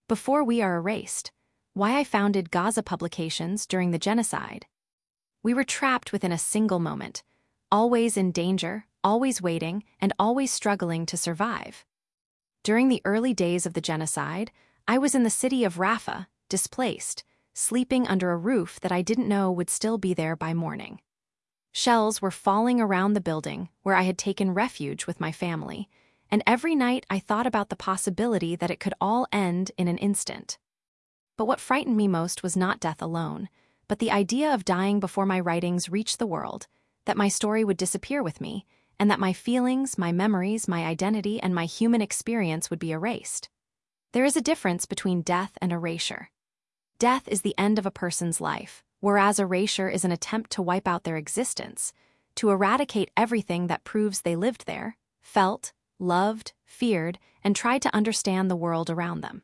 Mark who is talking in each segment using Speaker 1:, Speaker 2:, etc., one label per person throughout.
Speaker 1: Before we are erased. Why I founded Gaza Publications during the genocide. We were trapped within a single moment, always in danger, always waiting, and always struggling to survive. During the early days of the genocide, I was in the city of Rafah, displaced, sleeping under a roof that I didn't know would still be there by morning. Shells were falling around the building where I had taken refuge with my family, and every night I thought about the possibility that it could all end in an instant. But what frightened me most was not death alone, but the idea of dying before my writings reached the world, that my story would disappear with me, and that my feelings, my memories, my identity, and my human experience would be erased. There is a difference between death and erasure. Death is the end of a person's life, whereas erasure is an attempt to wipe out their existence, to eradicate everything that proves they lived there, felt, loved, feared, and tried to understand the world around them.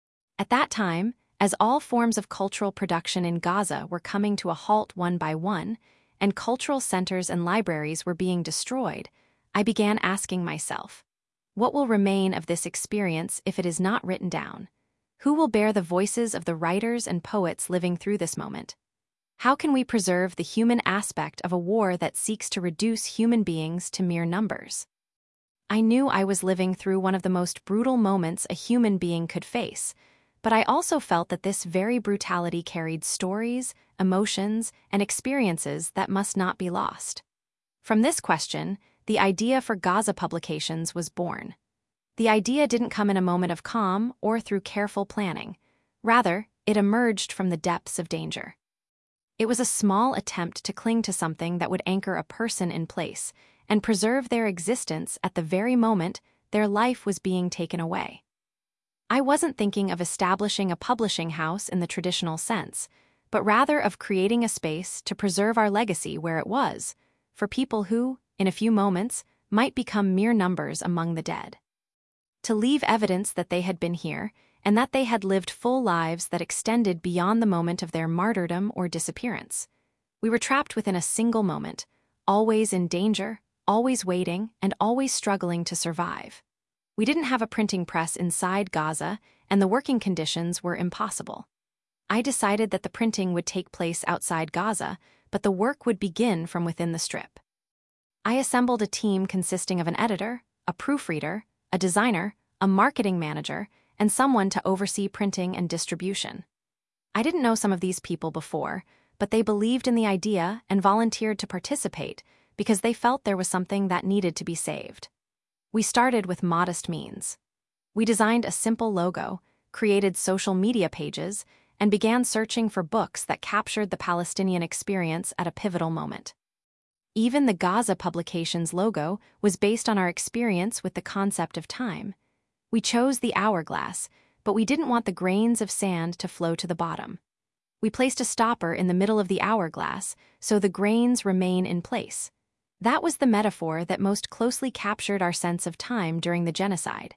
Speaker 1: At that time, as all forms of cultural production in Gaza were coming to a halt one by one, and cultural centers and libraries were being destroyed, I began asking myself, what will remain of this experience if it is not written down? Who will bear the voices of the writers and poets living through this moment? How can we preserve the human aspect of a war that seeks to reduce human beings to mere numbers? I knew I was living through one of the most brutal moments a human being could face, but I also felt that this very brutality carried stories, emotions, and experiences that must not be lost. From this question, the idea for Gaza Publications was born. The idea didn't come in a moment of calm or through careful planning. Rather, it emerged from the depths of danger. It was a small attempt to cling to something that would anchor a person in place and preserve their existence at the very moment their life was being taken away. I wasn't thinking of establishing a publishing house in the traditional sense, but rather of creating a space to preserve our legacy where it was, for people who, in a few moments, might become mere numbers among the dead. To leave evidence that they had been here, and that they had lived full lives that extended beyond the moment of their martyrdom or disappearance. We were trapped within a single moment, always in danger, always waiting, and always struggling to survive. We didn't have a printing press inside Gaza, and the working conditions were impossible. I decided that the printing would take place outside Gaza, but the work would begin from within the strip. I assembled a team consisting of an editor, a proofreader, a designer, a marketing manager, and someone to oversee printing and distribution. I didn't know some of these people before, but they believed in the idea and volunteered to participate because they felt there was something that needed to be saved. We started with modest means. We designed a simple logo, created social media pages, and began searching for books that captured the Palestinian experience at a pivotal moment. Even the Gaza Publications logo was based on our experience with the concept of time. We chose the hourglass, but we didn't want the grains of sand to flow to the bottom. We placed a stopper in the middle of the hourglass so the grains remain in place. That was the metaphor that most closely captured our sense of time during the genocide.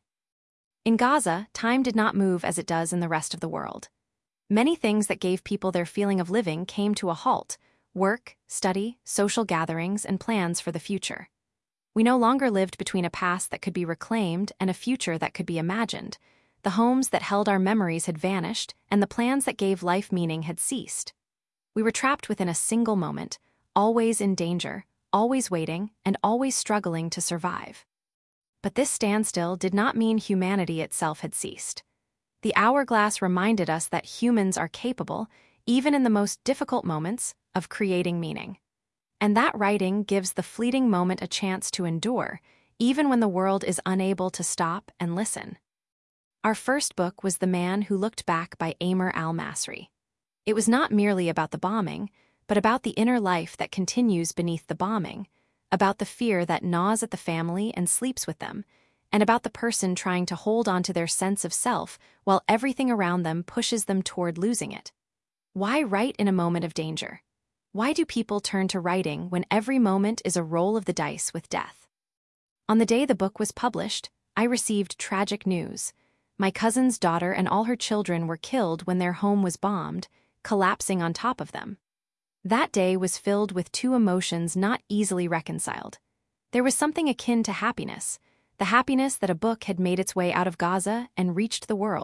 Speaker 1: In Gaza, time did not move as it does in the rest of the world. Many things that gave people their feeling of living came to a halt: work, study, social gatherings, and plans for the future. We no longer lived between a past that could be reclaimed and a future that could be imagined. The homes that held our memories had vanished, and the plans that gave life meaning had ceased. We were trapped within a single moment, always in danger, always waiting, and always struggling to survive. But this standstill did not mean humanity itself had ceased. The hourglass reminded us that humans are capable, even in the most difficult moments, of creating meaning. And that writing gives the fleeting moment a chance to endure, even when the world is unable to stop and listen. Our first book was The Man Who Looked Back by Amer al-Masri. It was not merely about the bombing, but about the inner life that continues beneath the bombing, about the fear that gnaws at the family and sleeps with them, and about the person trying to hold on to their sense of self while everything around them pushes them toward losing it. Why write in a moment of danger? Why do people turn to writing when every moment is a roll of the dice with death? On the day the book was published, I received tragic news. My cousin's daughter and all her children were killed when their home was bombed, collapsing on top of them. That day was filled with two emotions not easily reconciled. There was something akin to happiness, the happiness that a book had made its way out of Gaza and reached the world,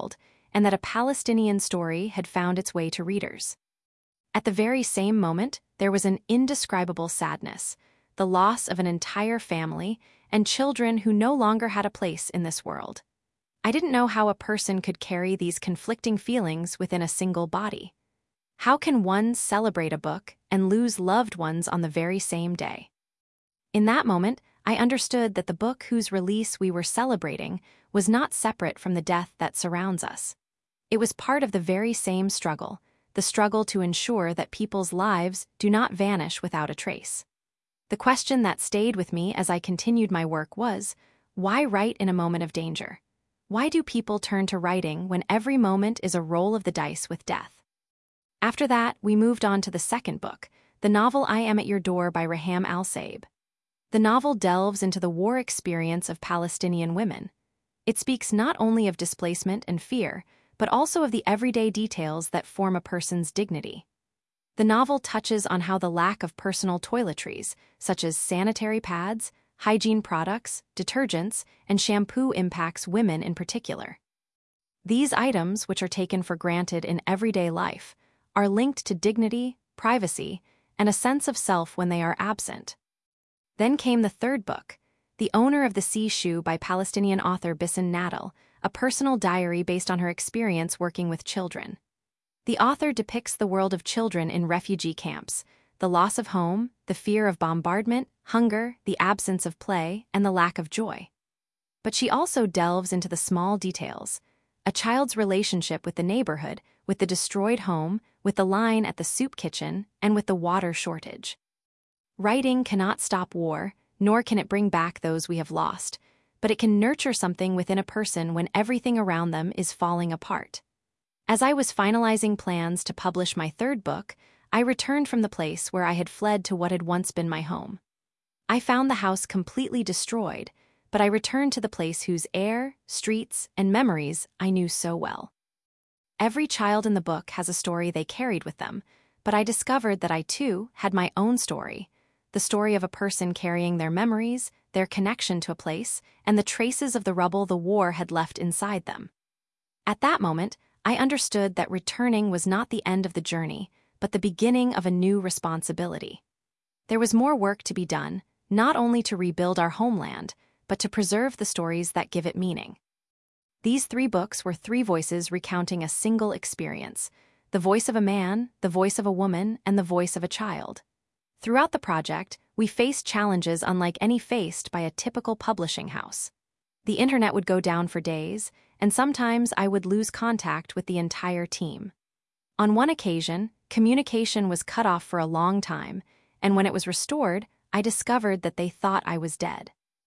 Speaker 1: and that a Palestinian story had found its way to readers. At the very same moment, there was an indescribable sadness, the loss of an entire family and children who no longer had a place in this world. I didn't know how a person could carry these conflicting feelings within a single body. How can one celebrate a book and lose loved ones on the very same day? In that moment, I understood that the book whose release we were celebrating was not separate from the death that surrounds us. It was part of the very same struggle, the struggle to ensure that people's lives do not vanish without a trace. The question that stayed with me as I continued my work was, why write in a moment of danger? Why do people turn to writing when every moment is a roll of the dice with death? After that, we moved on to the second book, the novel I Am at Your Door by Raham Al-Saib. The novel delves into the war experience of Palestinian women. It speaks not only of displacement and fear, but also of the everyday details that form a person's dignity. The novel touches on how the lack of personal toiletries, such as sanitary pads, hygiene products, detergents, and shampoo impacts women in particular. These items, which are taken for granted in everyday life, are linked to dignity, privacy, and a sense of self when they are absent. Then came the third book, The Owner of the Sea Shoe by Palestinian author Bisan Nadal, a personal diary based on her experience working with children. The author depicts the world of children in refugee camps, the loss of home, the fear of bombardment, hunger, the absence of play, and the lack of joy. But she also delves into the small details, a child's relationship with the neighborhood, with the destroyed home, with the line at the soup kitchen, and with the water shortage. Writing cannot stop war, nor can it bring back those we have lost, but it can nurture something within a person when everything around them is falling apart. As I was finalizing plans to publish my third book, I returned from the place where I had fled to what had once been my home. I found the house completely destroyed, but I returned to the place whose air, streets, and memories I knew so well. Every child in the book has a story they carried with them, but I discovered that I too had my own story, the story of a person carrying their memories, their connection to a place, and the traces of the rubble the war had left inside them. At that moment, I understood that returning was not the end of the journey, but the beginning of a new responsibility. There was more work to be done, not only to rebuild our homeland, but to preserve the stories that give it meaning. These 3 books were 3 voices recounting a single experience, the voice of a man, the voice of a woman, and the voice of a child. Throughout the project, we faced challenges unlike any faced by a typical publishing house. The internet would go down for days, and sometimes I would lose contact with the entire team. On one occasion, communication was cut off for a long time, and when it was restored, I discovered that they thought I was dead.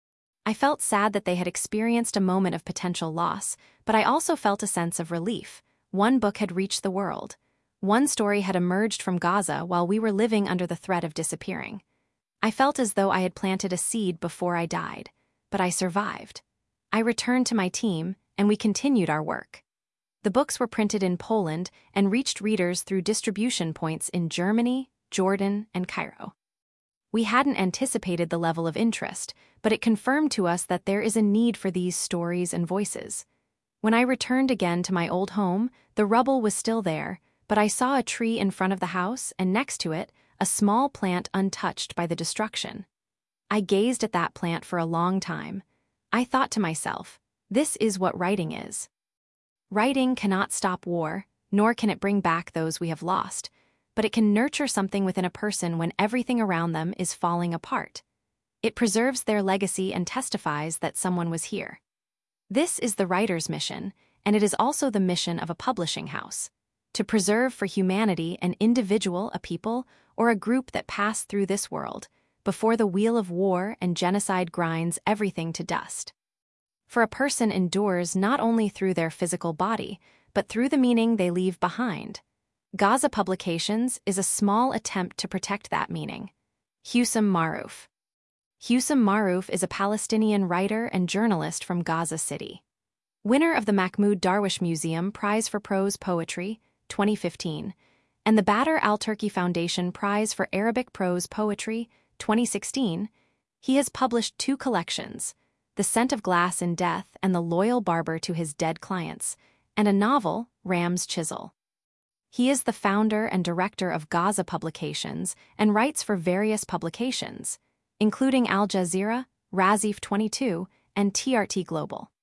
Speaker 1: I felt sad that they had experienced a moment of potential loss, but I also felt a sense of relief. One book had reached the world. One story had emerged from Gaza while we were living under the threat of disappearing. I felt as though I had planted a seed before I died, but I survived. I returned to my team, and we continued our work. The books were printed in Poland and reached readers through distribution points in Germany, Jordan, and Cairo. We hadn't anticipated the level of interest, but it confirmed to us that there is a need for these stories and voices. When I returned again to my old home, the rubble was still there, but I saw a tree in front of the house and next to it, a small plant untouched by the destruction. I gazed at that plant for a long time. I thought to myself, this is what writing is. Writing cannot stop war, nor can it bring back those we have lost, but it can nurture something within a person when everything around them is falling apart. It preserves their legacy and testifies that someone was here. This is the writer's mission, and it is also the mission of a publishing house: to preserve for humanity an individual, a people, or a group that passed through this world, before the wheel of war and genocide grinds everything to dust. For a person endures not only through their physical body, but through the meaning they leave behind. Gaza Publications is a small attempt to protect that meaning. Husam Maruf. Husam Maruf is a Palestinian writer and journalist from Gaza City. Winner of the Mahmoud Darwish Museum Prize for Prose Poetry, 2015, and the Badr al-Turki Foundation Prize for Arabic Prose Poetry, 2016, he has published 2 collections, The Scent of Glass in Death and The Loyal Barber to His Dead Clients, and a novel, Ram's Chisel. He is the founder and director of Gaza Publications and writes for various publications, including Al Jazeera, Razif 22, and TRT Global.